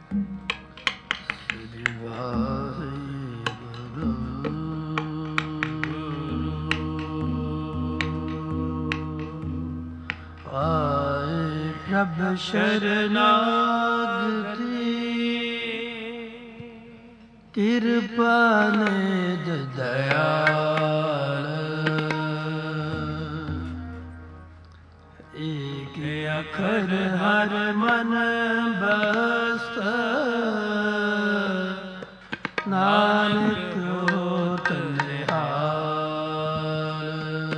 ਪ੍ਰਭ ਸ਼ਰਨਾਗਤੀ ਕਿਰਪਾ ਨਿਧ ਦਇਆਲ ਏਕ ਅਖਰ ਹਰ ਮਨ ਬਸਤ ਨਾਨਕ ਹੋਤ ਨਿਹਾਲ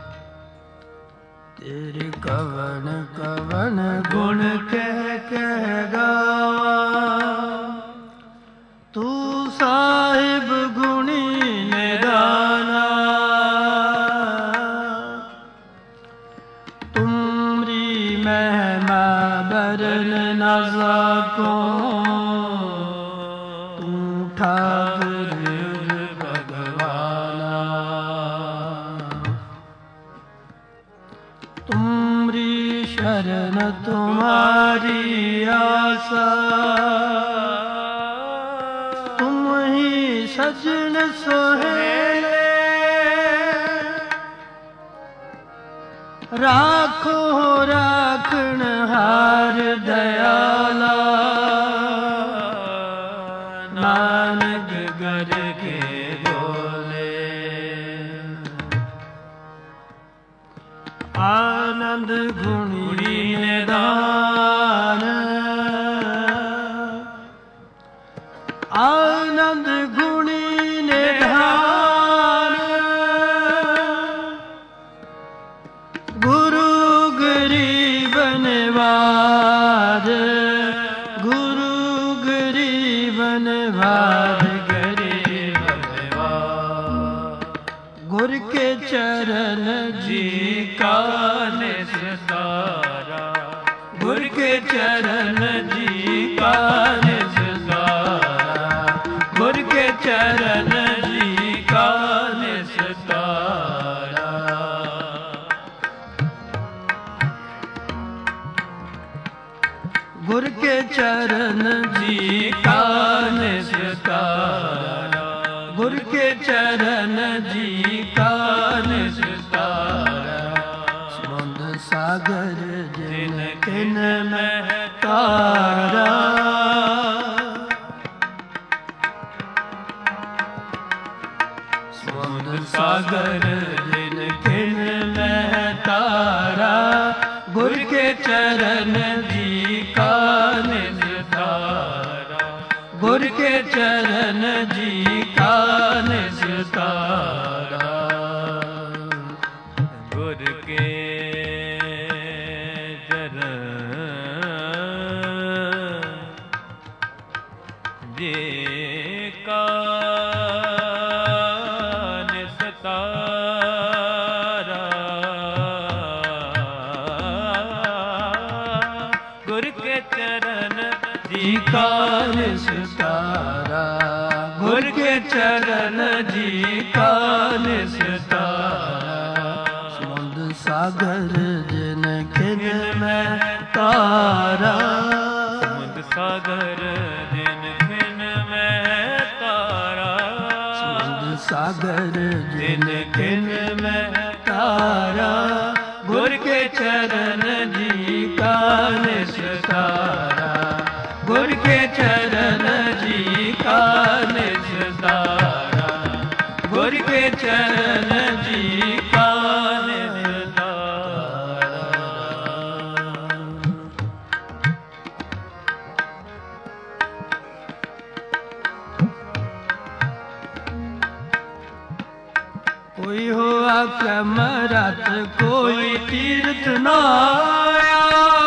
ਤੇਰੇ ਕਵਨ ਕਵਨ ਗੁਣ ਕਹਿ ਕਹਿ ਗਾਵਾਂ ਤੂੰ ਸਾਹਿਬ ਗੁਣੀ ਨਿਦਾਨਾ ਤੁਮਰੀ ਮਹਿਮਾ ਬਰਨ ਨ ਸਕੋ ਤੂੰ ਠਾਕੁਰ ਭਗਵਾਨਾ ਤੁਮਰੀ शरण तुम्हारी आसा तुम ही सजन सोहेले राखो राखण हार दयाला नानक गर के बोले आनंद गुणी निदान आनंद गुणी निधान गुरु गरीब निवार गुरु गरीब निवार गरीब निवार गुर के चरण जी का निस्तारा गुर के चरण जी का निस्तारा गुर के चरण जी का निस्तारा गुर के चरण जी का निस्तारा गुर के चरण जी का निस्तारा समुद्र सागर जिन किन में तारा समुद्र सागर जिन किन में तारा गुर के चरण जी का निस्तारा गुर के चरण जी का निस्तारा गुर के चरण जी का निस्तारा गुर के चरण जी का निस्तारा गुर के चरण जी का निस्तारा समुद्र सागर जिन खिन में तारा समुद्र सागर जिन खिन में तारा समुद्र सागर जिन खिन में तारा गुर के चरण जी का निस्तारा गुर के चरण जी का निस्तारा गुर के चरण जी का निस्तारा कोई हो क्रम रत कोई तीर्थ न आया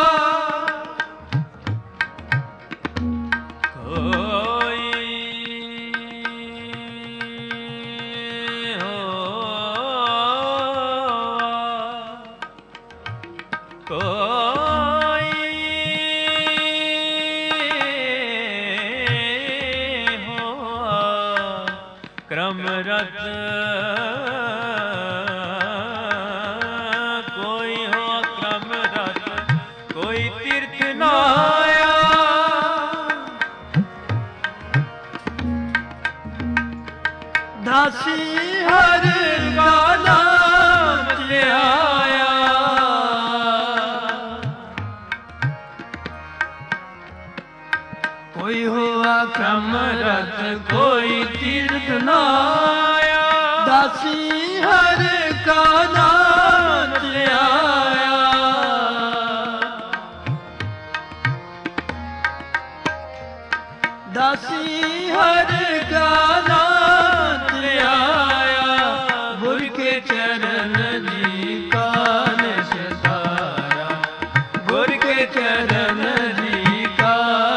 क्रम रत कोई हो क्रम रत कोई तीर्थ न आया ਦਾਸੀ ਹਰ ਕਾ ਨਾਮ ਧਿਆਇਆ। ਕੋਈ ਹੋਆ ਕ੍ਰਮ ਰਤ ਕੋਈ ਤੀਰਥ ਨਾਇਆ। ਦਾਸੀ ਹਰ ਕਾ ਨਾਮ ਧਿਆਇਆ। ਦਾਸੀ ਹਰ ਕਾ ਨਾਮ ਧਿਆਇਆ। ਗੁਰ ਕੇ ਚਰਨ ਜੀ ਕਾ ਨਿਸਤਾਰਾ। ਗੁਰ ਕੇ ਚਰਨ ਜੀ ਕਾ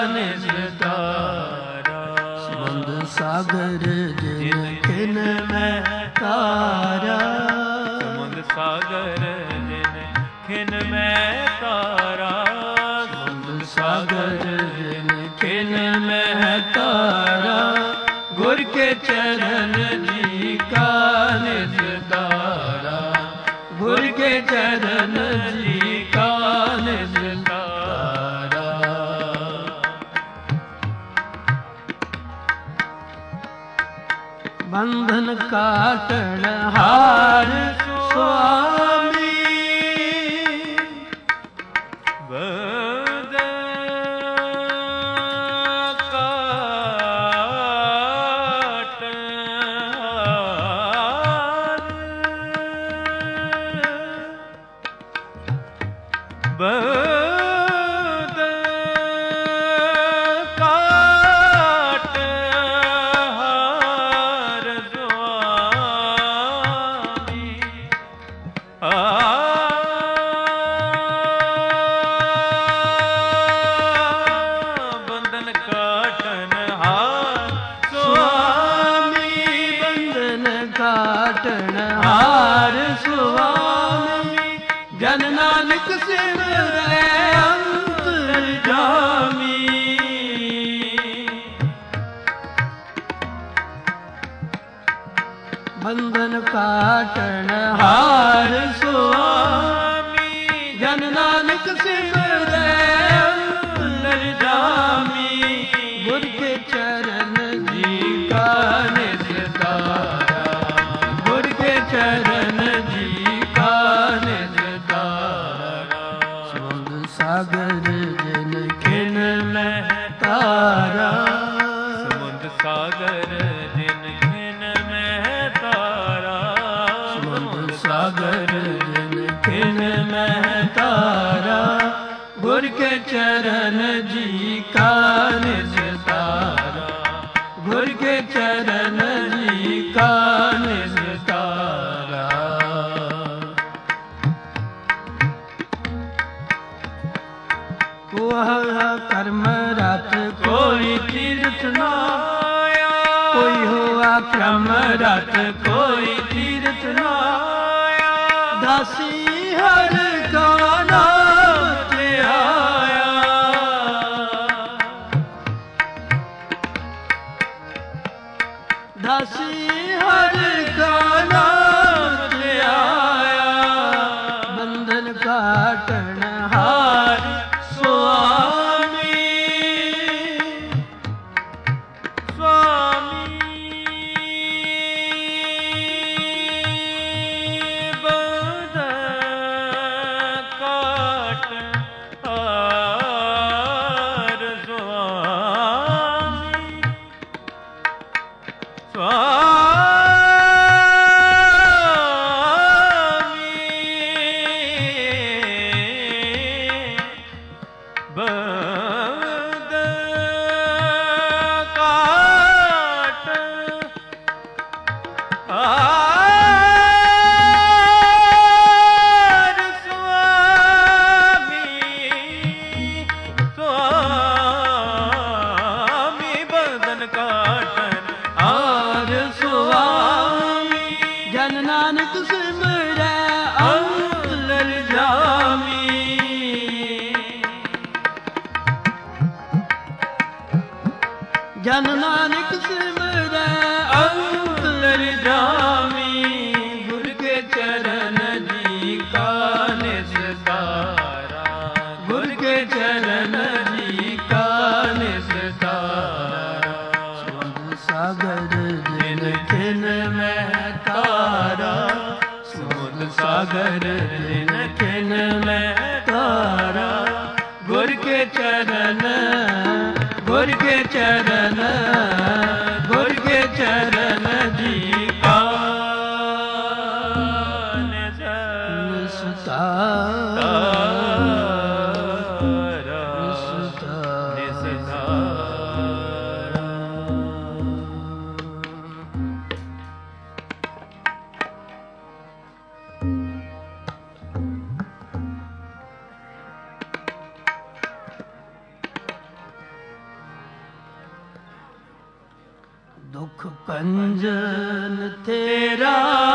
ਨਿਸਤਾਰਾ। ਸਮੁੰਦ ਸਾਗਰ ਜਿਨ ਕਿਨ ਮੈਂ ਤਾਰਾ। ਸਮੁੰਦ ਸਾਗਰ ਜਿਨ ਕਿਨ ਮੈਂ ਤਾਰਾ। ਸਮੁੰਦ ਸਾਗਰ ਜਿਨ ਕਿਨ ਮੈਂ ਤਾਰਾ। ਗੁਰ ਕੇ ਚਰਨ ਜੀ ਕਾ ਨਿਸਤਾਰਾ। ਗੁਰ ਕੇ ਚਰਨ ਜੀ ਕਾ ਨਿਸਤਾਰਾ। ਬੰਧਨ ਕਾਟਣ ਹਾਰ ਸੁਆਮੀ। ਕਾਟਣ ਹਾਰ ਸੁਆਮੀ। ਜਨ ਨਾਨਕ ਸਿਮਰੈ ਅੰਤਰ ਜਾਮੀ। ਬੰਧਨ ਕਾਟਣ ਹਾਰ ਸੁਆਮੀ। ਜਨ ਨਾਨਕ ਸਿਮਰੈ ਅੰਤਰ ਜਾਮੀ। ਗੁਰ ਕੇ ਚਰਨ ਜੀ ਕਾ ਨਿਸਤਾਰਾ। ਚਰਨ ਜੀ ਕਾ ਨਿਸਤਾਰਾ। ਸਮੁੰਦ ਸਾਗਰ ਜਿਨ ਕਿਨ ਮੈਂ ਤਾਰਾ। ਸਮੁੰਦ ਸਾਗਰ ਜਿਨ ਕਿਨ ਮੈਂ ਤਾਰਾ। ਸਮੁੰਦ ਸਾਗਰ ਜਿਨ ਕਿਨ ਮੈਂ ਤਾਰਾ। ਗੁਰ ਕੇ ਚਰਨ ਜੀ ਕਾ ਨਿਸਤਾਰਾ। ਗੁਰ ਕੇ ਚਰਨ ਜੀ ਕਾ ਨਿਸਤਾਰਾ। ਕੋਹ ਕਰਮ ਰਤ ਕੋਈ ਤੀਰਥ ਨਾਇਆ। ਕੋਈ ਹੋਆ ਕਰਮ ਰਤ ਕੋਈ ਤੀਰਥ ਨਾਇਆ। ਦਾਸੀ ਹਰ ਕਾ ਨਾਮ ਧਿਆਇਆ। ਦਾਸੀ ਹਰ ਕਾ ਨਾਮ ਧਿਆਇਆ। ਬੰਧਨ ਕਾਟਣ ਹਾਰ ਸੁਆਮੀ। ਸੁਆਮੀ ਬੰਧਨ ਕਾਟਣ ਹਾਰ ਸੁਆਮੀ। ਸੁਆਮੀ ਜਨ ਨਾਨਕ ਸਿਮਰੈ ਅੰਤਰ ਜਾਮੀ। ਗੁਰ ਕੇ ਚਰਨ ਜੀ ਕਾ ਨਿਸਤਾਰਾ। ਗੁਰ ਕੇ ਚਰਨ ਜੀ ਕਾ ਨਿਸਤਾਰਾ। ਸਮੁੰਦ ਸਾਗਰ ਜਿਨ ਕਿਨ ਮੈਂ ਗੁਰ ਕੇ ਚਰਨ ਜੀ ਕਾ ਦੁਖ ਭੰਜਨ ਤੇਰਾ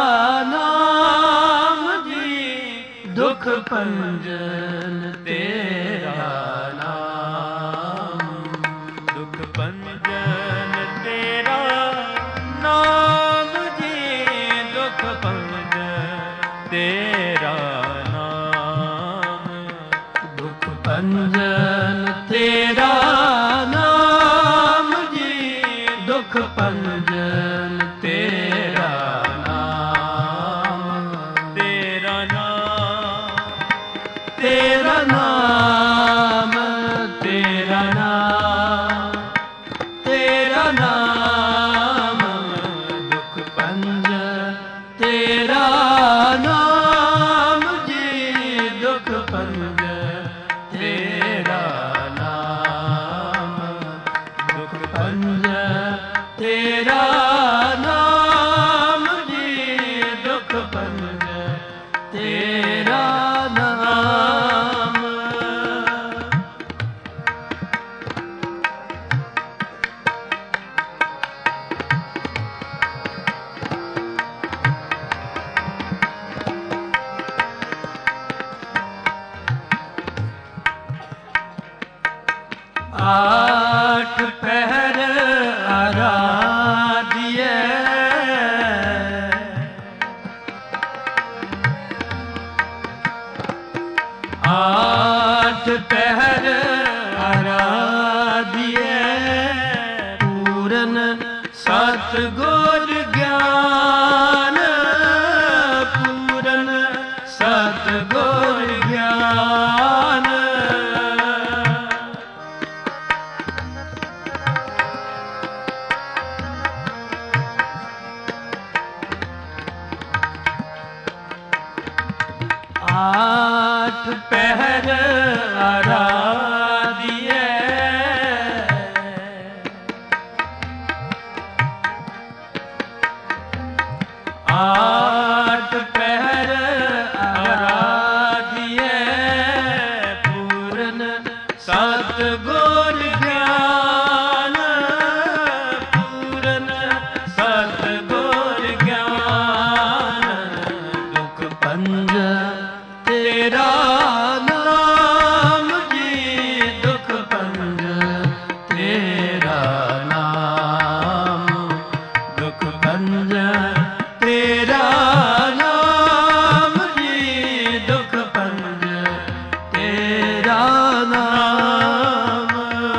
ਨਾਮ ਜੀ, ਦੁਖ ਭੰਜਨ ਤੇਰਾ ਨਾਮ, ਦੁਖ ਭੰਜਨ ਤੇਰਾ ਨਾਮ ਜੀ, ਦੁਖ ਭੰਜਨ ਤੇਰਾ ਨਾਮ, ਦੁਖ ਭੰਜਨ ਤੇਰਾ ਨਾਮ ਜੀ, ਦੁਖ ਭੰਜਨ ਤੇਰਾ ਨਾਮ, ਤੇਰਾ ਨਾਮ, ਤੇਰਾ ਨਾਮ, ਤੇਰਾ ਨਾਮ, ਤੇਰਾ ਨਾਮ, ਦੁਖ ਭੰਜਨ ਤੇਰਾ ਨਾਮ ਜੀ, ਦੁਖ ਭੰਜਨ ਤੇਰਾ ਨਾਮ, ਦੁਖ ਭੰਜਨ ਤੇਰਾ ਨਾਮ ਜੀ, ਦੁਖ ਭੰਜਨ ਤੇਰਾ ਨਾਮ। ਆਠ ਪਹਿਰ ਆਰਾਧਿਐ, ਆਠ ਪਹਿਰ ਆਰਾਧਿਐ, ਪੂਰਨ ਸਤਿਗੁਰ ਗਿਆਨ, ਪੂਰਨ ਸਤਿਗੁਰ ਗਿਆਨ, ਆਠ ਪਹਿਰ ਆਰਾਧਿਐ, ਆਠ ਪਹਿਰ ਆਰਾਧਿਐ, ਪੂਰਨ ਸਤਿਗੁਰ ਗਿਆਨ, ਪੂਰਨ ਸਤਿਗੁਰ ਗਿਆਨ, ਦੁਖ ਭੰਜਨ ਤੇਰਾ ਨਾਮ ਜੀ, ਦੁਖ ਭੰਜਨ ਤੇਰਾ ਨਾਮ, ਦੁਖ ਭੰਜਨ ਤੇਰਾ ਨਾਮ ਜੀ, ਦੁਖ ਭੰਜਨ ਤੇਰਾ ਨਾਮ।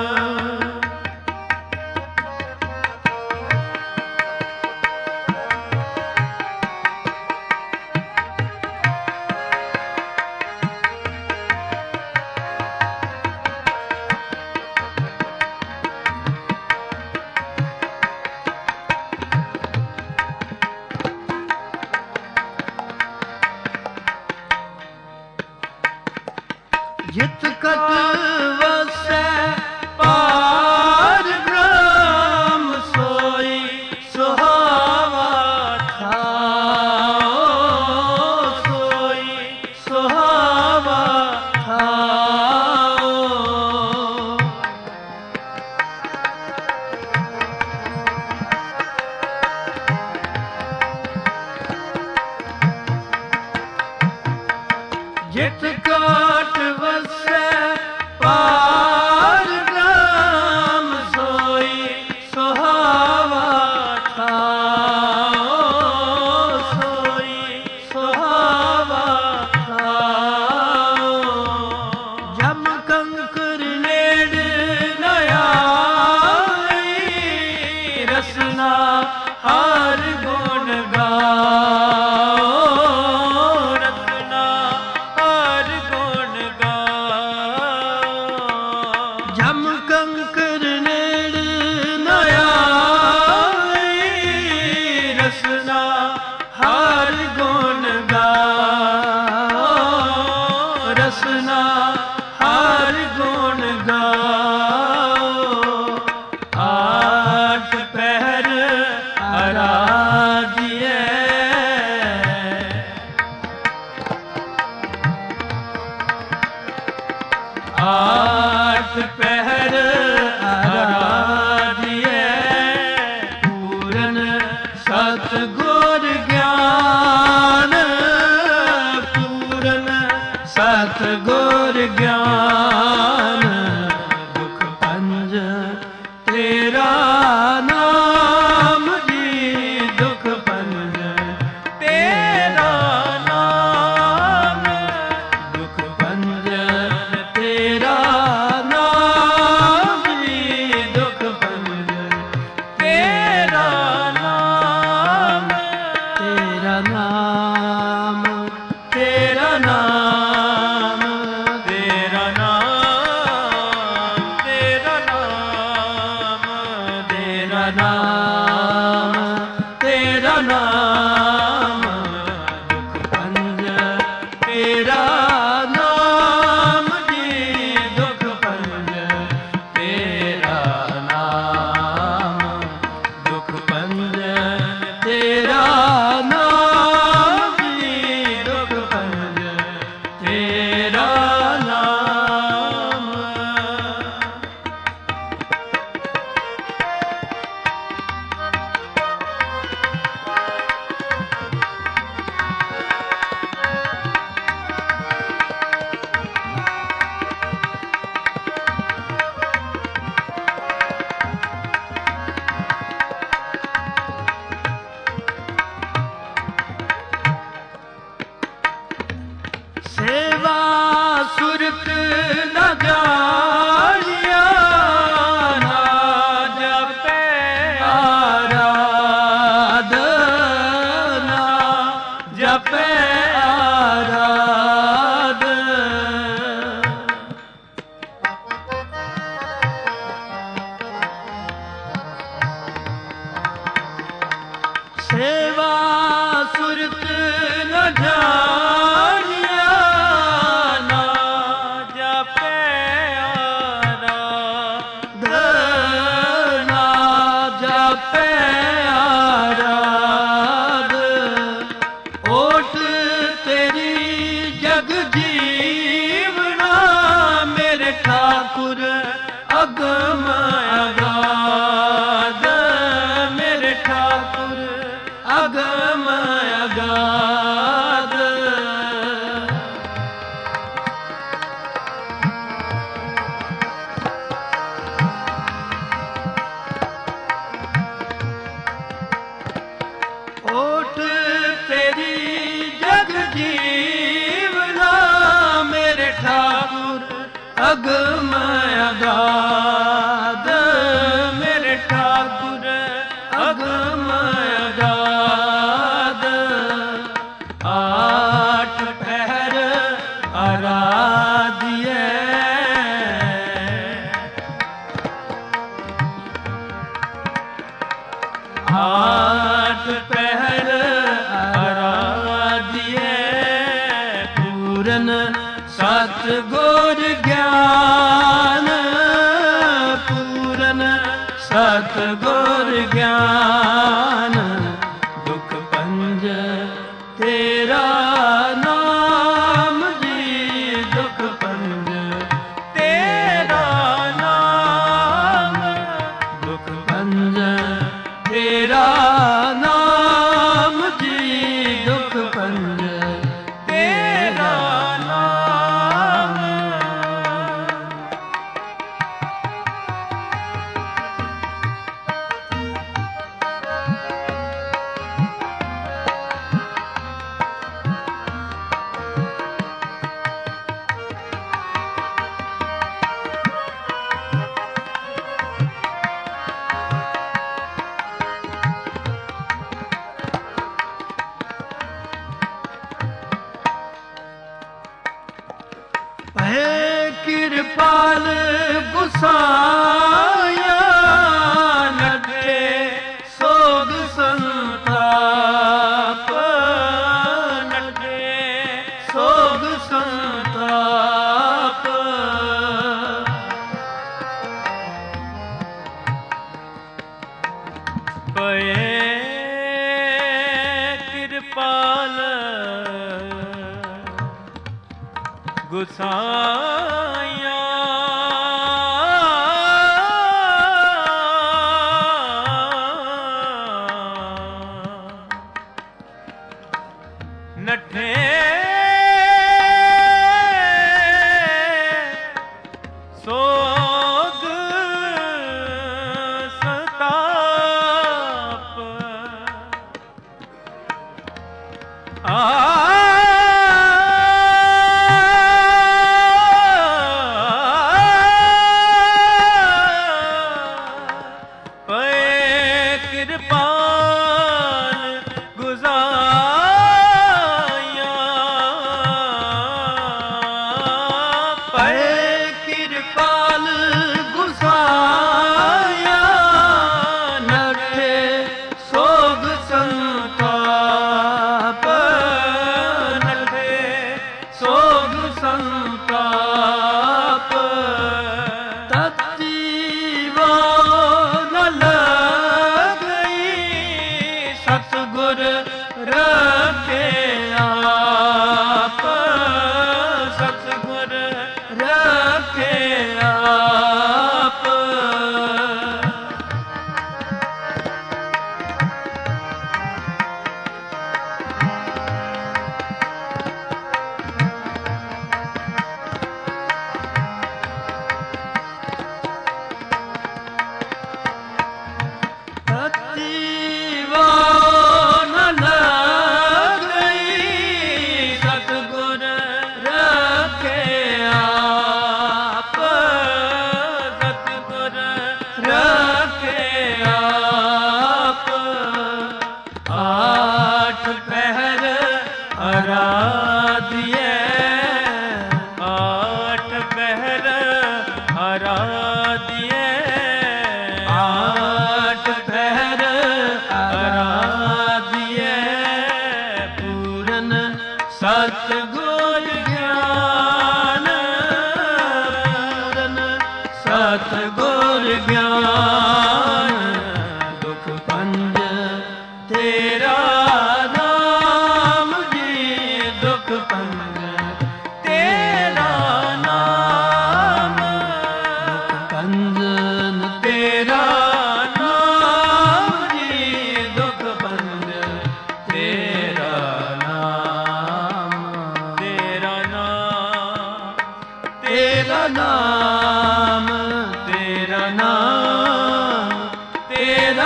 ਜਿਤ ਕਟ ਵਸੈ ਪਾਰ ਬ੍ਰਹਮ, ਸੋਈ ਸੁਹਾਵਾ ਥਾਓ, ਸੋਈ ਸੁਹਾਵਾ ਥਾਓ। ਜਿਤ ਕਟ ਵਸੈ ਪਾਰ ਬ੍ਰਹਮ, ਸੋਈ ਸੁਹਾਵਾ ਥਾਓ, ਸੋਈ ਸੁਹਾਵਾ ਥਾਓ। ਜਮ ਕੰਕਰ ਨੇੜ ਨ ਆਈ, ਰਸਨਾ ਹਰ ਗੁਣ ਗਾਓ, ਰਸਨਾ ਹਰ ਗੁਣ ਗਾਓ। ਜਮ ਕੰਕਰ ਨੇ नाम तेरा नाम दुख पंज तेरा नाम जी दुख पंज तेरा नाम दुख पंज तेरा नाम जी दुख पंज तेरा नाम। सेवा सुरत न जानिया ना जपे आराधना जपे सेवा सुरत न जानिया ना जपे आराधना जपे आराध ओट तेरी जग जीवना मेरे ठाकुर अगम अगाध मेरे ठाकुर अगम अगाध। ओट तेरी जग जीवना मेरे ठाकुर अगम अगाध मेरे ठाकुर अगम अगाध। आठ पहर आराध्य आठ पहर आराध्य पूरन सतगुर ज्ञान पूरन सतगुर ज्ञान दुख पंज तेरा नाम जी दुख पंज तेरा नाम दुख पंज तेरा नाम जी दुख पंज तेरा नाम। है कृपाल गुसाया नटे सोग संताप नटे सोग संताप पए कृपाल गुसाया नठे सोग सताप आ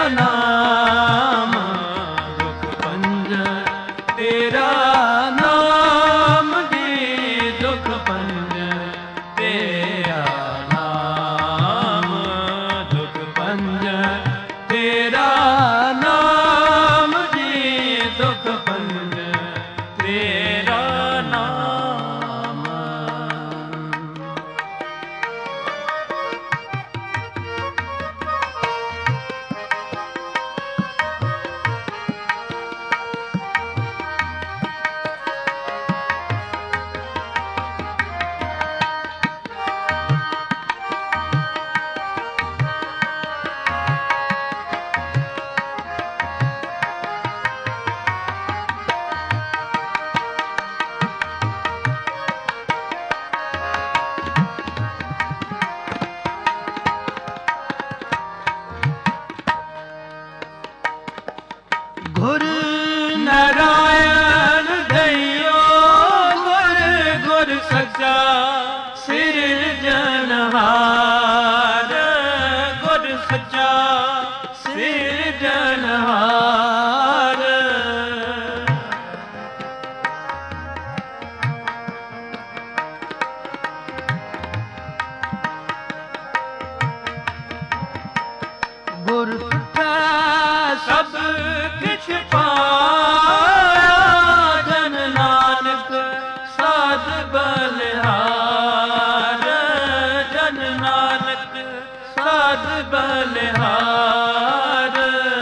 ਤੇਰਾ ਨਾਮ ਦੁਖ ਭੰਜਨ ਤੇਰਾ ਨਾਮ ਜੀ ਦੁਖ ਭੰਜਨ ਤੇਰਾ ਨਾਮ ਦੁਖ ਭੰਜਨ ਤੇਰਾ ਨਾਮ ਜੀ ਦੁਖ ਭੰਜਨ ਤੇਰਾ ਨਾਮ। ਗੁਰ ਨਾਰਾਇਣ ਦਇਓ ਗੁਰ ਗੁਰ ਸੱਚਾ ਸਿਰਜਣਹਾਰ ਗੁਰ ਸੱਚਾ ਸਿਰਜਣਹਾਰ। ਗੁਰ ਸਭ ਕਿਛ ਪਾਇਆ ਜਨ ਨਾਨਕ ਸਾਧ ਬਲਿਹਾਰ ਜਨ ਨਾਨਕ ਸਾਧ ਬਲਿਹਾਰ।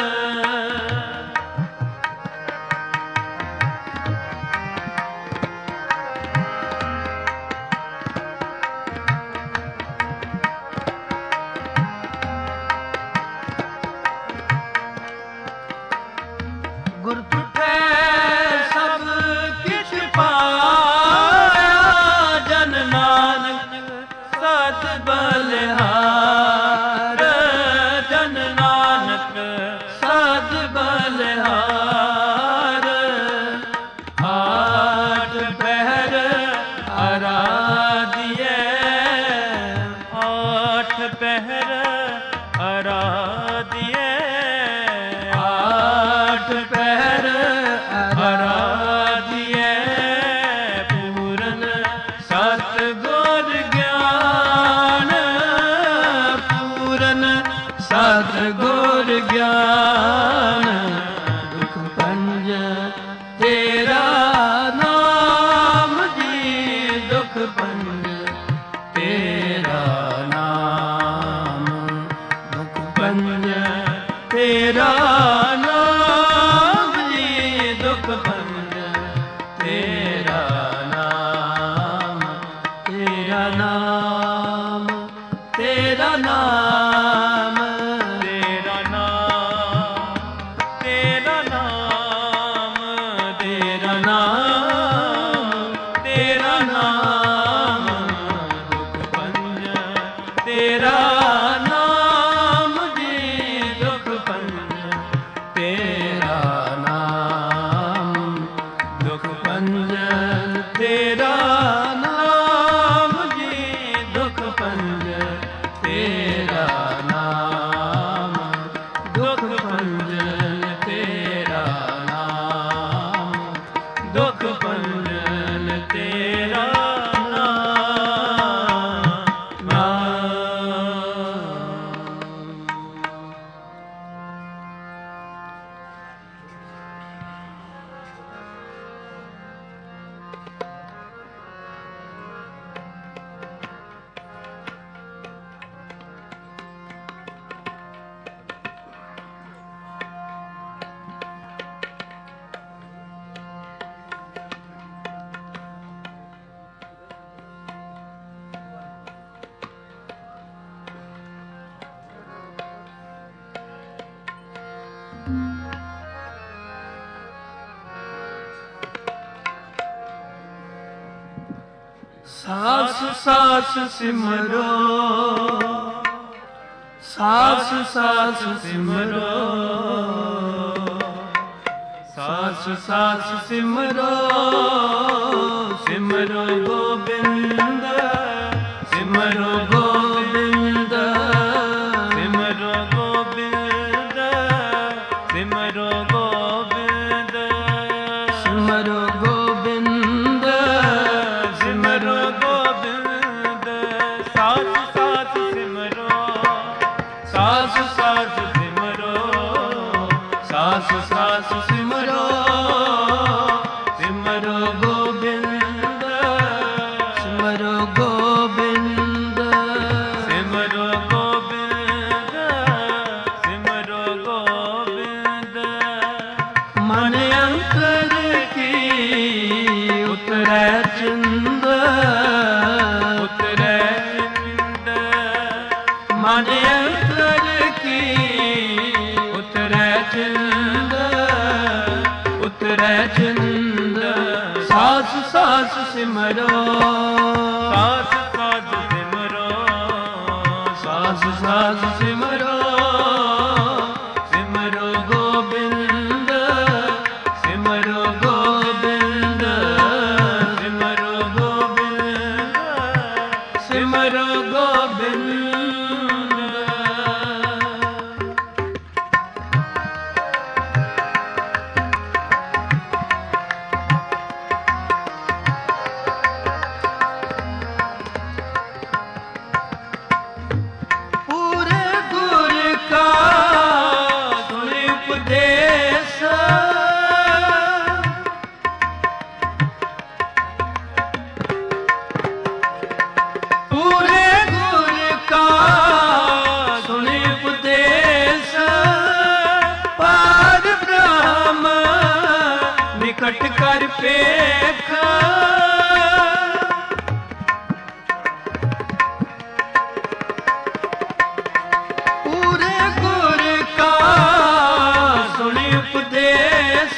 ਗੁਰ ਤੁਠੈ ਸਭ ਕਿਛ ਪਾਇਆ ਜਨ ਨਾਨਕ ਸਤ ਬਲਿਹਾਰ ਜਨ ਨਾਨਕ ਸਤ ਬਲਿਹਾਰ। ਆਠ ਪਹਿਰ ਆਰਾਧਿਐ ਆਠ ਪਹਿਰ ਆਰਾਧਿਐ ਆਠ ਪਹਿਰ ਆਰਾਧਿਐ ਪੂਰਨ ਸਤਿਗੁਰ ਗਿਆਨ ਪੂਰਨ ਸਤਿਗੁਰ ਗਿਆਨ। ਦੁਖ ਭੰਜਨ ਤੇਰਾ ਨਾਮ ਜੀ ਦੁਖ ਭੰਜਨ ਤੇਰਾ ਨਾਮ ਦੁਖ ਭੰਜਨ ਤੇਰਾ ਨਾਮ ਜੀ ਦੁਖ ਭੰਜਨ ਤੇਰਾ ਨਾਮ ਤੇਰਾ ਨਾਮ ਤੇਰਾ ਨਾਮ ਤੇਰਾ ਨਾਮ ਤੇਰਾ ਨਾਮ ਤੇਰਾ ਨਾਮ ਤੇਰਾ ਨਾਮ ਦੁਖ ਭੰਜਨ ਤੇਰਾ ਨਾਮ ਜੀ ਦੁਖ ਭੰਜਨ ਤੇਰਾ ਨਾਮ ਦੁਖ ਭੰਜਨ ਤੇਰਾ ਨਾਮ ਜੀ ਦੁਖ ਭੰਜਨ ਤੇਰਾ ਨਾਮ ਦੁਖ ਭੰਜਨ ਤੇਰਾ ਨਾਮ ਦੁਖ ਭੰਜਨ ਤੇਰਾ ਸਾਸ ਸਾਸ ਸਿਮਰੋ ਸਾਸ ਸਾਸ ਸਿਮਰੋ ਸਾਸ ਸਾਸ ਸਿਮਰੋ ਸਿਮਰੋ ਗੋਬਿੰਦ ਸਿਮਰੋ ਗੋਬਿੰਦ ਸਿਮਰੋ ਗੋਬਿੰਦ ਸਾਸ ਸਿਮਰੋ, ਸਾਸ ਸਾਸ ਸਿਮਰੋ, ਸਿਮਰੋ ਗੋਬਿੰਦ, ਸਿਮਰੋ ਗੋਬਿੰਦ, ਸਿਮਰੋ ਗੋਬਿੰਦ, ਸਿਮਰੋ ਗੋਬਿੰਦ। ਮਨ ਅੰਤਰ ਕੀ ਉਤਰੈ ਚਿੰਦ, ਉਤਰੈ ਚਿੰਦ, ਮਨ ਅੰਤਰ ਕੀ ਉਤਰੈ ਚਿੰਦ, ਉਤਰੈ ਚਿੰਦ। ਸਾਸ ਸਾਸ ਸਿਮਰੋ, ਸਾਸ ਸਾਸ ਸਿਮਰੋ, ਸਾਸ ਸਾਸ ਸਿਮਰੋ, ਸਿਮਰੋ ਗੋਬਿੰਦ, ਸਿਮਰੋ ਗੋਬਿੰਦ, ਸਿਮਰੋ ਗੋਬਿੰਦ, ਸਿਮਰੋ ਗੋਬਿੰਦ। ਪੂਰੇ ਗੁਰ ਕਾ ਸੁਣ ਉਪਦੇਸ, ਪੂਰੇ ਗੁਰ ਕਾ ਸੁਣ ਉਪਦੇਸ, ਪਾਰ ਬ੍ਰਹਮ ਨਿਕਟ ਕਰ ਪੇਖ। ਪੂਰੇ ਗੁਰ ਕਾ ਸੁਣ ਉਪਦੇਸ,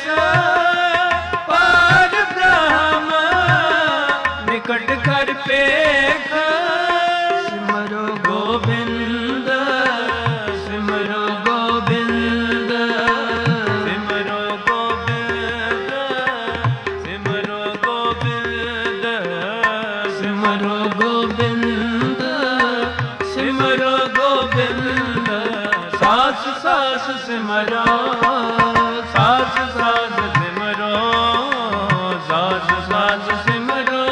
ਪਾਰ ਬ੍ਰਹਮ ਨਿਕਟ ਕਰ ਪੇਖ। ਸਿਮਰੋ ਗੋਬਿੰਦ, ਸਿਮਰੋ ਗੋਬਿੰਦ, ਸਿਮਰੋ ਗੋਬਿੰਦ, ਸਿਮਰੋ ਗੋਬਿੰਦ, ਸਿਮਰੋ ਗੋਬਿੰਦ, ਸਿਮਰੋ ਗੋਬਿੰਦ। ਸਾਸ ਸਾਸ ਸਿਮਰੋ, ਸਾਸ ਸਾਸ ਸਿਮਰੋ, ਸਾਸ ਸਾਸ ਸਿਮਰੋ,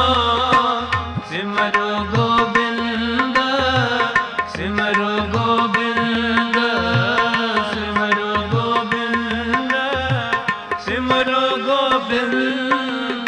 ਸਿਮਰੋ ਗੋਬਿੰਦ, ਸਿਮਰੋ ਗੋਬਿੰਦ, ਸਿਮਰੋ ਗੋਬਿੰਦ, ਸਿਮਰੋ ਗੋਬਿੰਦ।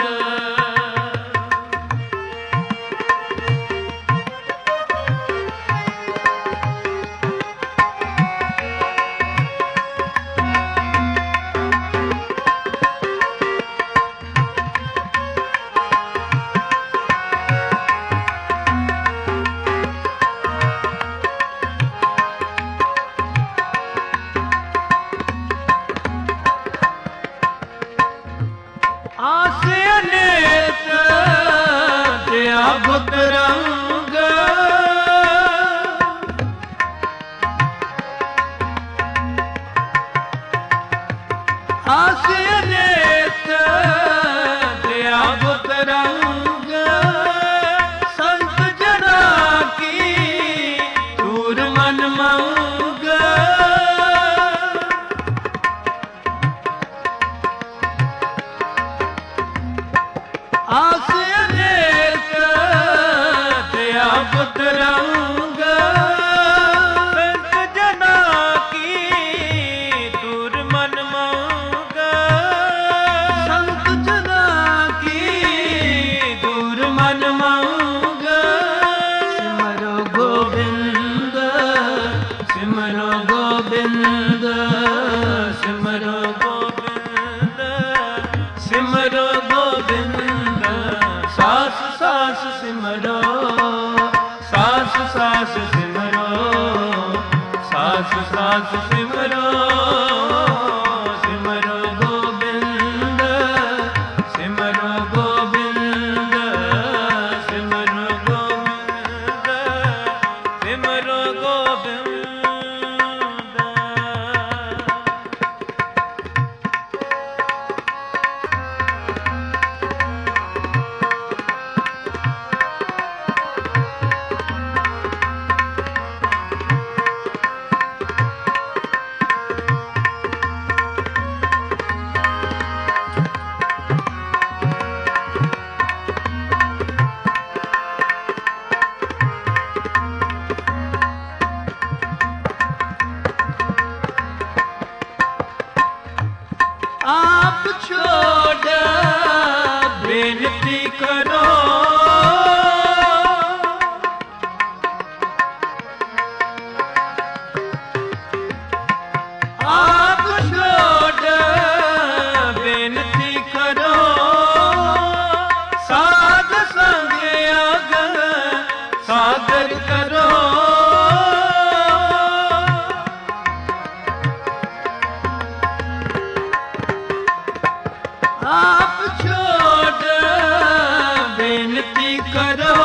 ਆਸੇ ਅਨੇਕ ਤਿਆ ਬੁੱਧ ਰੰਗ, ਆਸੇ ਅਨੇਕ ਤਿਆ ਬੁੱਧ ਰੰਗ, ਸੰਤ ਜਨਾ ਕੀ ਤੂਰ ਮਨ ਮੰਗ। ਆਸੇ ਅਨੇਕ ਤਿਆ ਬੁੱਧ ਰੰਗ, ਸੰਤ ਜਨਾ ਕੀ ਤੂਰ ਮਨ ਮੰਗ, ਸੰਤ ਜਨਾ ਕੀ ਦੂਰ ਮਨ ਮੰਗ। ਸਿਮਰੋ ਗੋਬਿੰਦ, ਸਿਮਰੋ ਗੋਬਿੰਦ, ਸਿਮਰੋ ਗੋਬਿੰਦ, ਸਿਮਰੋ ਗੋਬਿੰਦ। ਸਾਸ ਸਾਸ ਸਿਮਰੋ, ਸਾਸ ਸਾਸ ਸਿਮਰੋ, ਸਾਸ ਸਾਸ ਸਿਮਰੋ, ਸਿਮਰੋ ਗੋਬਿੰਦ, ਸਿਮਰੋ ਗੋਬਿੰਦ, ਸਿਮਰੋ ਗੋਬਿੰਦ, ਸਿਮਰੋ ਗੋਬਿੰਦ। ਆਪ ਛੋੜ ਬੇਨਤੀ ਕਰੋ ਆਪ ਛੋੜ ਬੇਨਤੀ ਕਰੋ ਸਾਧ ਸੰਗ ਅਗਨ ਸਾਗਰ ਕਰੋ ਆਪ ਛੋੜ ਬੇਨਤੀ ਕਰੋ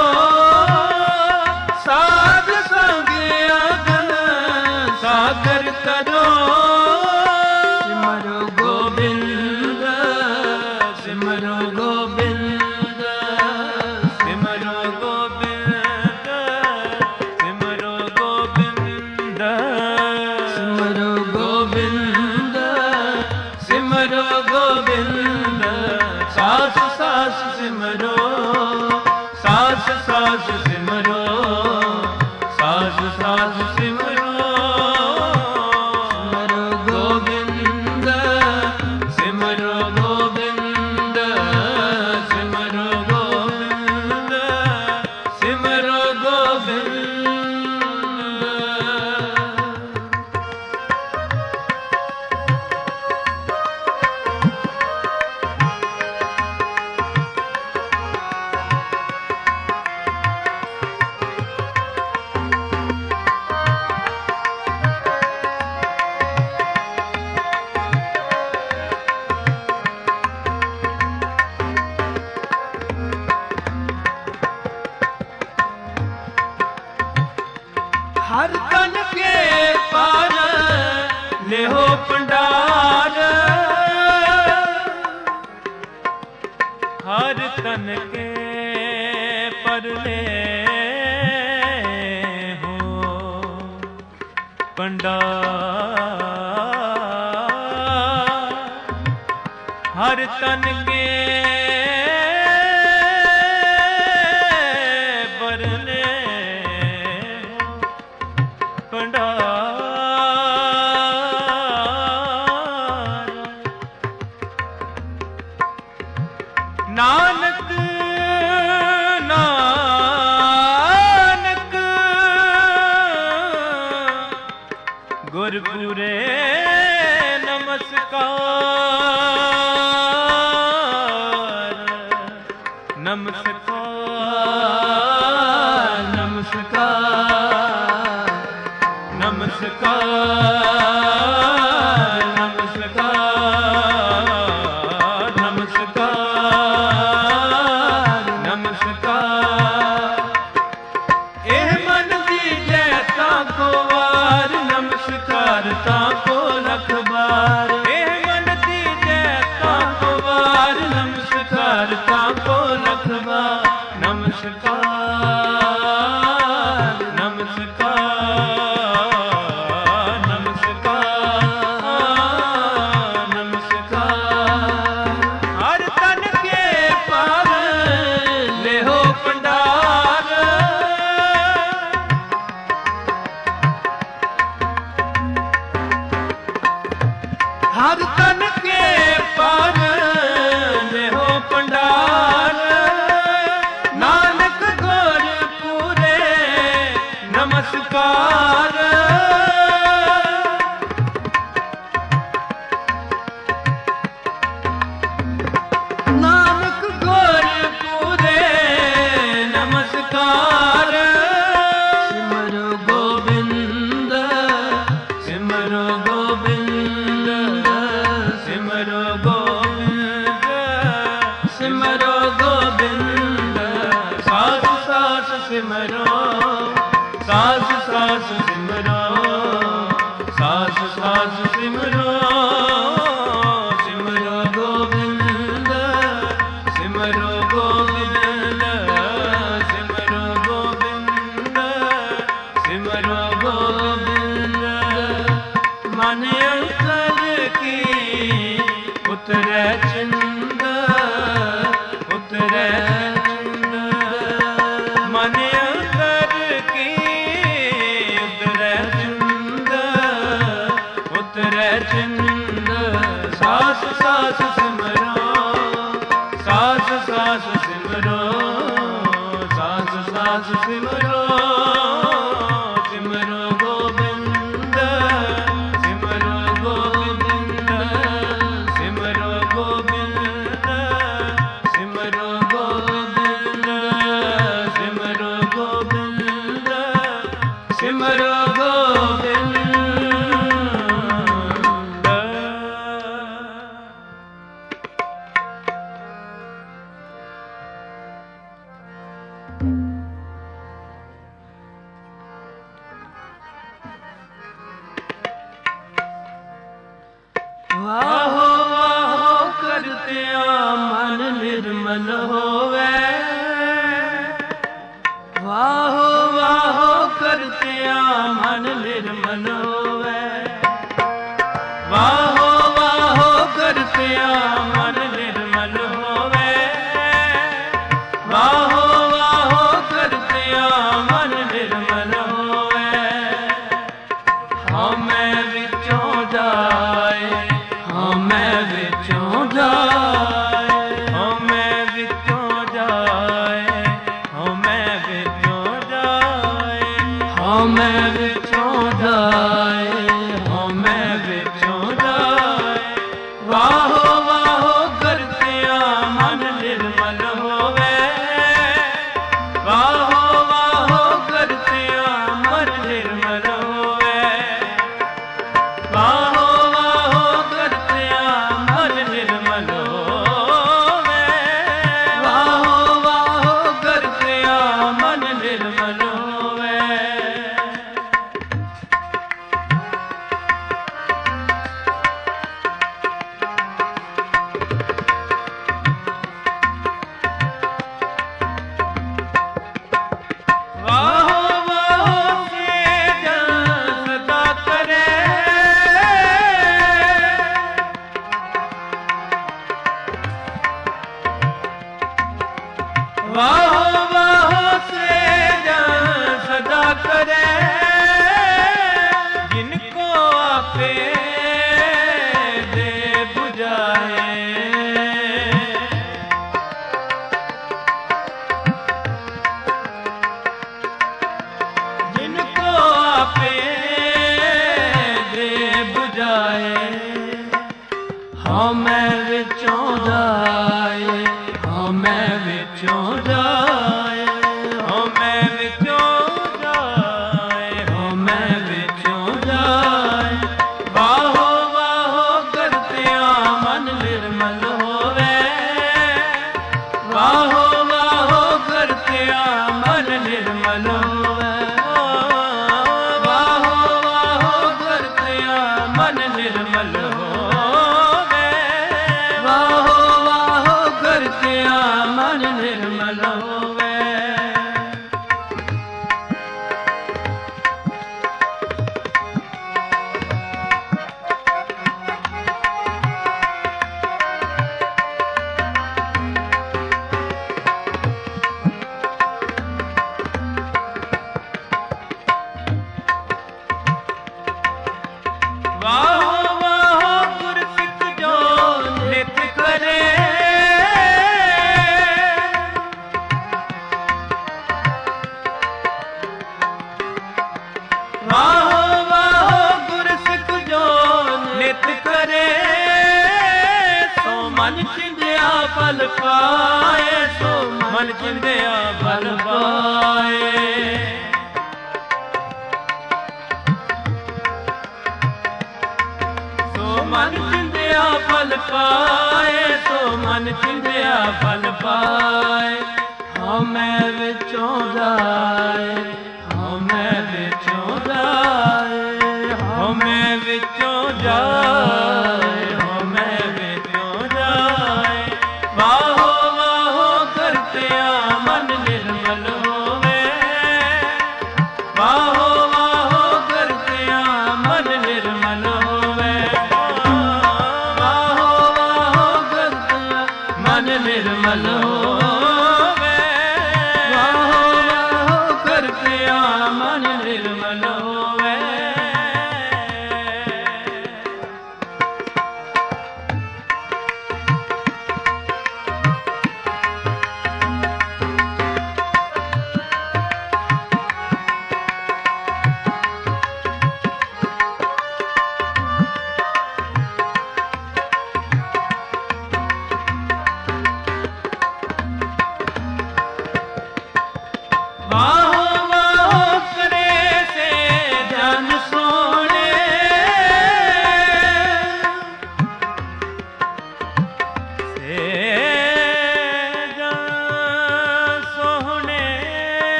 ਸਾਧ ਸੰਗ ਅਗਨ ਸਾਗਰ ਕਰੋ ਸਿਮਰੋ ਗੋਬਿੰਦ ਸਿਮਰੋ ਗੋਬਿੰਦ ਸਿਮਰੋ ਗੋਬਿੰਦ ਸਿਮਰੋ ਗੋਬਿੰਦ ਸਿਮਰੋ ਗੋਬਿੰਦ ਸਿਮਰੋ ਗੋਬਿੰਦ ਸਾਸ ਸਾਸ ਸਿਮਰੋ ਸਾਸ ਸਾਸ ਸਿਮਰੋ ਸਾਸ ਸਾਸ ਸਿਮਰੋ ਸਿਮਰੋ ਗੋਬਿੰਦ ਸਿਮਰੋ ਗੋਬਿੰਦ ਸਿਮਰੋ ਗੋਬਿੰਦ ਸਿਮਰੋ ਗੋਬਿੰਦ ਹਰ ਤਨ ਕੇ ਪਰ ਲਿਹੋ ਭੰਡਾਰ ਹਰ ਤਨ ਕੇ ਪਰ ਲਿਹੋ ਭੰਡਾਰ ਹਰ ਤਨ ਕੇ ਪਰ ਨਾਨਕ ਨਾਨਕ ਗੁਰਪੂਰੇ ਨਮਸਕਾਰ ਨਮਸਕਾਰ ਨਮਸਕਾਰ ਨਮਸਕਾਰ ਨਮਸਕਾਰ ਨਮਸਕਾਰ ਨਮਸਕਾਰ ਇਹ ਮਨ ਦੀਜੈ ਤਾਂ ਕੋ ਵਾਰ ਨਮਸਕਾਰ ਤਾਂ ਕੋ ਲਖ ਬਾਰ ਇਹ ਮਨ ਦੀਜੈ ਤਾਂ ਕੋ ਵਾਰ ਨਮਸਕਾਰ ਤਾਂ ਕੋ ਲਖ ਬਾਰ ਨਮਸਕਾਰ ਨਮਸਕਾਰ ਨਮਸਕਾਰ ਨਮਸਕਾਰ ਹਰ ਤਨ ਕੇ ਪਰ ਲਿਹੋ ਭੰਡਾਰ ਹਰ ਤਨ ਕੇ ਪਰ ਲਿਹੋ ਭੰਡਾਰ ਨਾਨਕ ਗੁਰ ਪੂਰੇ ਨਮਸਕਾਰ ਨਾਨਕ ਗੁਰ ਪੂਰੇ ਨਮਸਕਾਰ ਸਿਮਰੋ ਗੋਬਿੰਦ ਸਿਮਰੋ ਗੋਬਿੰਦ ਸਿਮਰੋ ਗੋਬਿੰਦ ਸਿਮਰੋ ਗੋਬਿੰਦ ਸਾਸ ਸਾਸ ਸਿਮਰੋ ਸਾਸ ਸਾਸ ਸਿਮਰੋ ਸਾਸ ਸਾਸ ਸਿਮਰੋ ਸਿਮਰੋ ਗੋਬਿੰਦ ਸਿਮਰੋ ਗੋਬਿੰਦ ਸਿਮਰੋ ਗੋਬਿੰਦ ਸਿਮਰੋ ਗੋਬਿੰਦ ਮਨ ਅੰਤਰ ਕੀ ਉਤਰੈ ਚੰਦ ਉਤਰੈ ਚੰਦ ਮਨ ਅੰਤਰ ਕੀ ਉਤਰੈ ਚੰਦ ਉਤਰੈ ਚੰਦ ਸਾਸ ਸਾਸ ਸਿਮਰੋ, ਸਾਸ ਸਾਸ ਸਿਮਰੋ, ਸਾਸ ਸਾਸ ਸਿਮਰੋ, ਸਿਮਰੋ ਗੋਬਿੰਦ, ਸਿਮਰੋ ਗੋਬਿੰਦ, ਸਿਮਰੋ ਗੋਬਿੰਦ, ਸਿਮਰੋ ਗੋਬਿੰਦ, ਸਿਮਰੋ ਗੋਬਿੰਦ, ਸਿਮਰੋ ਗੋਬਿੰਦ। ਵਾਹੋ ਵਾਹੋ ਕਰਤਿਆ ਮਨ ਨਿਰਮਲ ਹੋਵੇ, ਵਾਹੋ ਵਾਹੋ ਕਰਤਿਆ ਮਨ ਨਿਰਮਲ ਹੋਵੇ, ਵਾਹੋ ਵਾਹੋ ਕਰਤਿਆ ਮਨ ਨਿਰਮਲ ਹੋਵੇ, ਵਾਹੋ ਵਾਹੋ ਕਰਤਿਆ ਮਨ ਨਿਰਮਲ ਹੋਵੇ। ਹਉਮੈ ਵਿੱਚੋਂ ਜਾਏ, ਹਉਮੈ ਵਿੱਚੋਂ ਜਾਏ, ਹਉਮੈ ਵਿੱਚੋਂ ਜਾਏ, ਹਉਮੈ ਵਿੱਚੋਂ ਜਾਏ, ਹਉਮੈ ਵਿੱਚੋਂ ਜਾਏ, ਹਉਮੈ ਵਿੱਚੋਂ ਜਾਏ। ਵਾਹੋ ਵਾਹੋ ਕਰਤਿਆ ਮਨ ਨਿਰਮਲ ਹੋਵੇ, ਵਾਹੋ ਵਾਹੋ ਕਰਤਿਆ ਮਨ ਨਿਰਮਲ ਹੋਵੇ, ਵਾਹੋ ਵਾਹੋ ਕਰਤਿਆ ਮਨ ਨਿਰਮਲ ਹੋਵੇ, ਵਾਹੋ ਵਾਹੋ ਕਰਤਿਆ ਮਨ ਨਿਰਮਲ ਹੋਵੇ। ਵਾਹੋ ਵਾਹੋ ਸੇਜ ਸਦਾ ਕਰੇ, ਵਾਹੋ ਵਾਹੋ ਸੇਜ ਸਦਾ ਕਰੇ, ਜਿਨ ਕੋ ਆਪੇ ਦੇ ਬੁਝਾਏ, ਜਿਨ ਕੋ ਆਪੇ ਦੇ ਬੁਝਾਏ। ਹਉਮੈ ਵਿੱਚੋਂ ਜਾਏ, ਹਉਮੈ ਵਿੱਚੋਂ ਜਾਏ, ਹਉਮੈ ਵਿੱਚੋਂ ਜਾਏ, ਹਉਮੈ ਵਿੱਚੋਂ ਜਾਏ। ਵਾਹੋ ਵਾਹੋ ਕਰਤਿਆ ਮਨ ਨਿਰਮਲ ਹੋਵੇ, ਵਾਹੋ ਵਾਹੋ ਕਰਤਿਆ ਮਨ ਨਿਰਮਲ ਹੋਵੇ, ਵਾਹੋ ਵਾਹੋ ਕਰਤਿਆ ਮਨ ਨਿਰਮਲ ਹੋਵੇ, ਵਾਹੋ ਵਾਹੋ ਕਰਤਿਆ ਮਨ ਨਿਰਮਲ ਹੋਵੇ। ਵਾਹੋ ਵਾਹੋ ਗੁਰ ਸਿੱਖ ਜੋ ਨਿਤ ਕਰੇ, ਵਾਹੋ ਵਾਹੋ ਗੁਰ ਸਿੱਖ ਜੋ ਨਿਤ ਕਰੇ, ਸੋ ਮਨ ਚਿੰਦਿਆ ਫਲ ਪਾਏ, ਸੋ ਮਨ ਚਿੰਦਿਆ ਫਲ ਪਾਏ। ਸੋ ਮਨ ਚਿੰਦਿਆ ਫਲ ਪਾਏ, ਸੋ ਮਨ ਚਿੰਦਿਆ ਫਲ ਪਾਏ। ਹਉਮੈ ਵਿੱਚੋਂ ਜਾਏ, ਹਉਮੈ ਵਿੱਚੋਂ ਜਾਏ, ਹਉਮੈ ਵਿੱਚੋਂ ਜਾਏ, ਹਉਮੈ ਵਿੱਚੋਂ ਜਾਏ। ਵਾਹੋ ਵਾਹੋ ਕਰਤਿਆ ਮਨ ਨਿਰਮਲ ਹੋਵੇ, ਵਾਹੋ ਵਾਹੋ ਕਰਤਿਆ ਮਨ ਨਿਰਮਲ ਹੋਵੇ, ਵਾਹੋ ਵਾਹੋ ਕਰਤਿਆ ਮਨ ਨਿਰਮਲ ਹੋਵੇ, ਵਾਹੋ ਵਾਹੋ ਕਰਤਿਆ ਮਨ ਨਿਰਮਲ ਹੋਵੇ।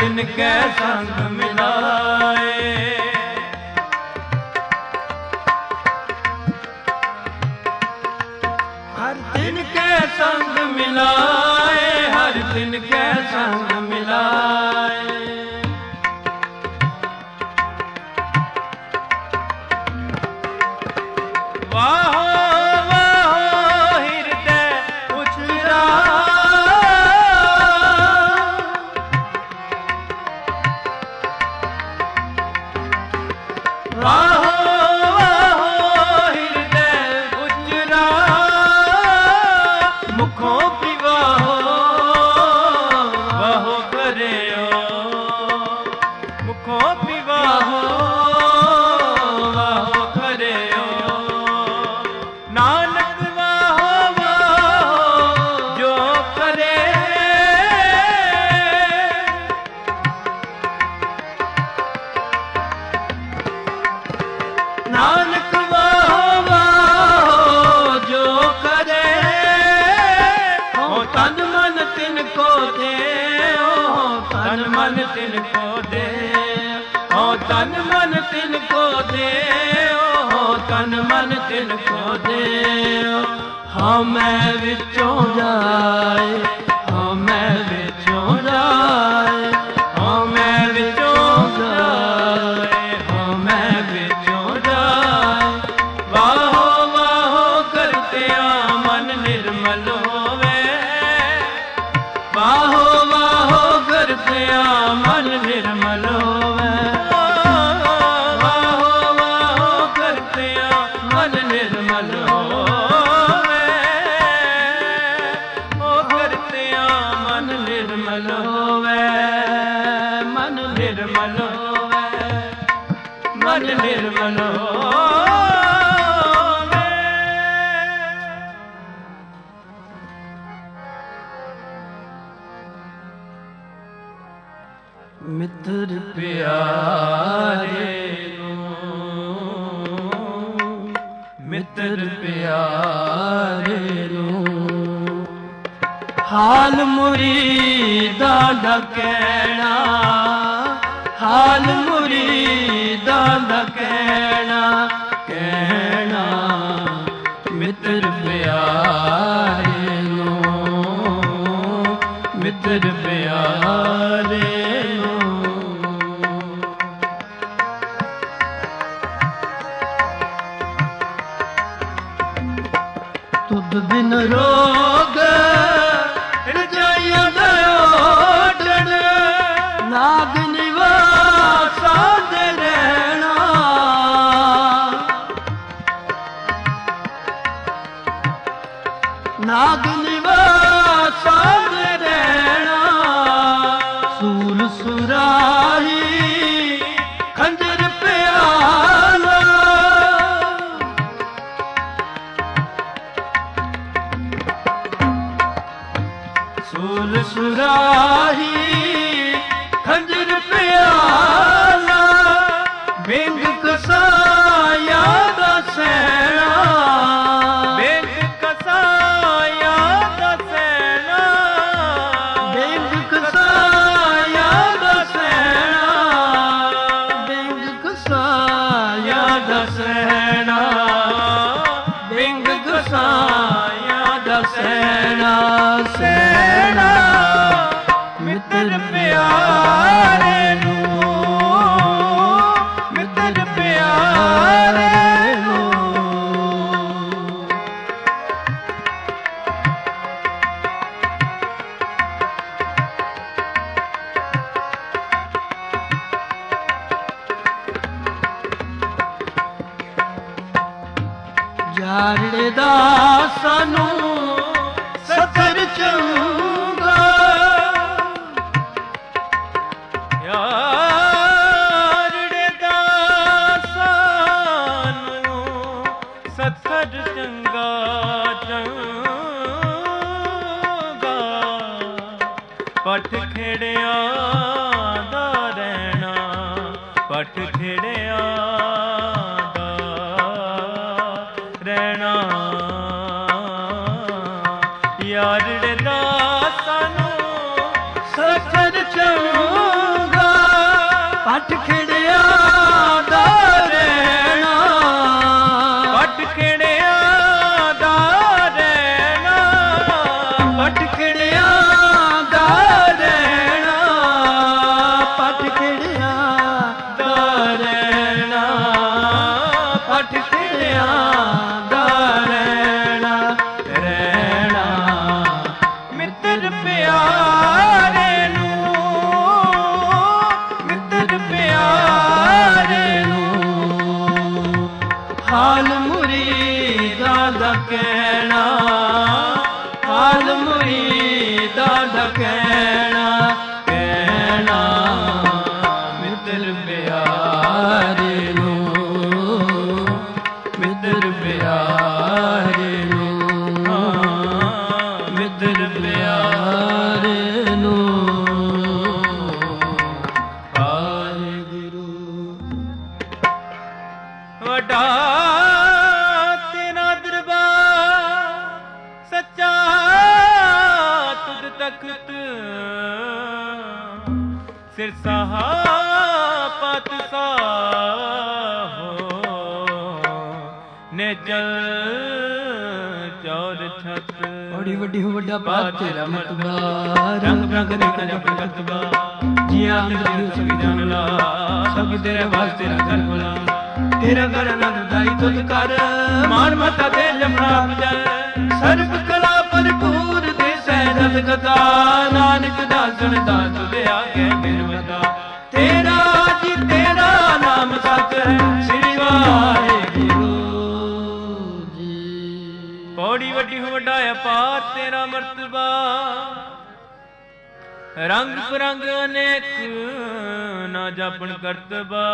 तिनके संग मिलाए। हर तिनके संग मिलाए, हर तिनके संग मिलाए। वाहो वाहो हृदय उछरा, वाहो वाहो हृदय उछरा, मुखों की वाहो वाहो करे मुखों की वाहो वाहो करे। नानक वाहो वाहो जो करे, नानक वाहो वाहो जो करे। हो तन मन तिनको दे, हो तन मन तिनको दे, हो तन मन तिनको दे, हो तन मन तिनको दे। हाँ मैं विचों जाए, हाँ मैं विचों जाए, हाँ मैं विचों जाए, हाँ मैं विचों जाए। वाहो वाहो करते मन निर्मल होवे, वाहो वाहो करते मन निर्मल होवे। वाहो वाहो करते मन निर्मल होवे, ओ करते मन निर्मल होवे, मन निर्मल होवे, मन निर्मल होवे। मित्र प्यारे मित्र प्यारे हाल मुरीदा दा कहना, हाल मुरीदा दा कहना, कहना मित्र प्यारे मित्र प्यारे। तुद बिन रोग रजाइया दयोडन, नाग निवासा दे रहना। नाग निवासा दे रहना, सूल सुराही खंजर प्याला। सूल सुराही खंजर प्याला, बिंग कसाया दा सैना, बिंग कसाया दा सैना, बिंग कसाया दा सैना, बिंग कसाया दा सैना, बिंग कसाया दा सैना। सैना मित्र प्यारे मित्र प्यारे ਜਾਰੜੇ ਦਾ ਸਾਨੂੰ ਸਤਰ ਚੰਗਾ, ਜਾਰੜੇ ਦਾ ਸਾਨੂੰ ਸਤਰ ਚੰਗਾ ਚੰਗਾ। ਪੱਠ ਖੇੜਿਆਂ ਦਾ ਰਹਿਣਾ, ਪੱਠ ਖੇੜਿਆਂ ਰਹਿਣਾ। ਯਾਰੜੇ ਦਾ ਸਾਨੂੰ ਸਤਰ ਚੰਗਾ, ਪੱਟ ਖਿੜਿਆ ਦਾ ਰਹਿਣਾ, ਪੱਟ ਖਿੜਿਆ ਦਾ ਰਹਿਣਾ, ਪੱਟ ਖਿੜਿਆ ਦਾ ਰਹਿਣਾ, ਪੱਟ ਖਿੜਿਆ ਦਾ ਰਹਿਣਾ, ਪੱਟ ਖਿੜਿਆ ਦਾ ਰਹਿਣਾ, ਰਹਿਣਾ ਮਿੱਤਰ ਪਿਆਰੇ ਨੂੰ, ਮਿੱਤਰ ਪਿਆਰੇ ਨੂੰ, ਹਾਲ ਮੁਰੀਦਾਂ ਦਾ ਕਹਿਣਾ, ਹਾਲ ਮੁਰੀਦਾਂ ਦਾ ਕਹਿਣਾ, ਕਹਿਣਾ ਮਿੱਤਰ ਪਿਆਰੇ ਨੂੰ, ਮਿੱਤਰ ਪਿਆਰੇ ਨੂੰ, ਮਿੱਤਰ ਪਿਆਰੇ ਨੂੰ। ਵਾਹਿਗੁਰੂ ਵੱਡਾ ਤੇਰਾ ਦਰਬਾਰ ਸੱਚਾ ਤੁਧ ਤਖਤ, ਸਿਰ ਸਹਾ ਪਾਤਸ਼ਾਹ ਨੇ ਜਲ ਚੌਰ ਛਤ, ਬੜੀ ਵੱਡੀ ਵੱਡਾ ਪਾਤ ਤੇਰਾ ਮਤਬਾ, ਰੰਗ ਰੰਗ ਦੇਖਣਾ ਜਪ ਕਰਤਬਾ, ਜੀਆਂ ਅੰਦਰ ਸਭ ਜਾਣ ਲਾ, ਸਭ ਤੇਰੇ ਵਾਸਤੇ ਕਰ ਬੁਲਾ, ਤੇਰਾ ਘਰ ਆਨੰਦ ਦਾਈ ਤੁਧ ਕਰ, ਮਾਨ ਮਤਾ ਦੇ ਜਮਨਾ ਜਲ, ਸਰਬ ਕਲਾ ਭਰਪੂਰ ਦੇ ਸਹਿਜਲ ਕਥਾ, ਨਾਨਕ ਦਾਸਨ ਦਾਸ ਤੁਧ ਆਗੇ ਬਿਰਵਦਾ, ਤੇਰਾ ਜੀ ਤੇਰਾ ਨਾਮ ਸਤ ਹੈ, ਸ੍ਰੀ ਵਾਹਿਗੁਰੂ ਜੀ। ਪੌੜੀ ਵੱਡੀ ਵੱਡਾ ਅਪਾਰ ਤੇਰਾ ਮਰਤਬਾ, ਰੰਗ ਬਰੰਗ ਅਨੇਕ ਨਾ ਜਾਪਣ ਕਰਤਬਾ,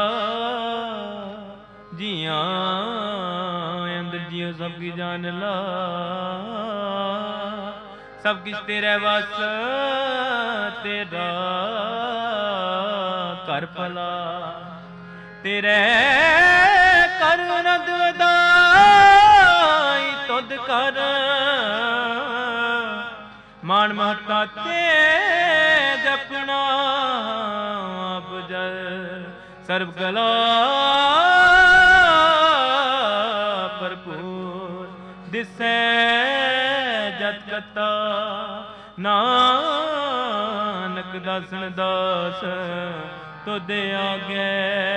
ਜੀਆਂ ਅੰਦਰ ਜੀਓ ਸਭ ਕੀ ਜਾਨ ਲਾ, ਸਭ ਕਿਛ ਤੇਰੇ ਵਸ ਤੇਰਾ ਘਰ ਭਲਾ, ਤੇਰੇ ਕਰ ਨਦ ਵਧਾਈ ਤੁਧ ਕਰ, ਮਾਨ ਮਹਤਾ ਤੇ ਜਪਣਾ ਆਪ ਜਲ, ਸਰਬ ਕਲਾ ਭਰਪੂਰ ਦਿਸੈ ਜਤ ਕਤਾ, ਨਾਨਕ ਦਾਸਨ ਦਾਸ ਤੁਧ ਆਗੇ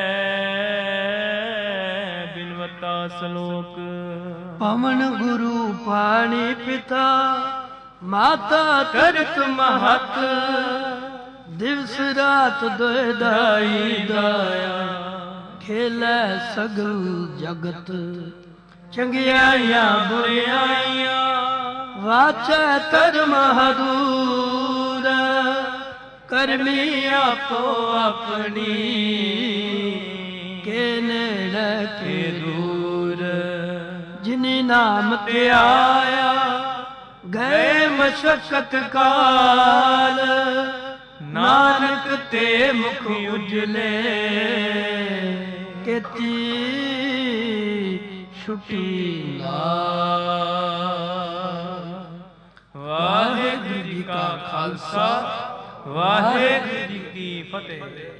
ਬਿਨਵਤਾ ਸ਼ਲੋਕ। ਪਵਨ ਗੁਰੂ ਪਾਣੀ ਪਿਤਾ, ਮਾਤਾ ਧਰਤ ਮਹਤ, ਦਿਵਸ ਰਾਤ ਦੋਇ ਦਾਈ ਦਾਇਆ, ਖੇਲੇ ਸਗਲ ਜਗਤ, ਚੰਗਿਆਈਆਂ ਬੁਰਿਆਈਆਂ, ਵਾਚੈ ਧਰਮ ਹਦੂਰ, ਕਰਮੀ ਆਪੋ ਆਪਣੀ, ਕੇ ਨੇੜੇ ਕੇ ਦੂਰ, ਜਿਨੀ ਨਾਮ ਤੇ ਆਇਆ ਗਏ ਮਸ਼ਕਤ ਕਾਲ, ਨਾਨਕ ਤੇ ਮੁਖ ਉਜਲੇ, ਕੀਤੀ ਛੁਟੀ ਨਾਲ। ਵਾਹਿਗੁਰੂ ਜੀ ਕਾ ਖਾਲਸਾ, ਵਾਹਿਗੁਰੂ ਜੀ ਕੀ ਫਤਿਹ।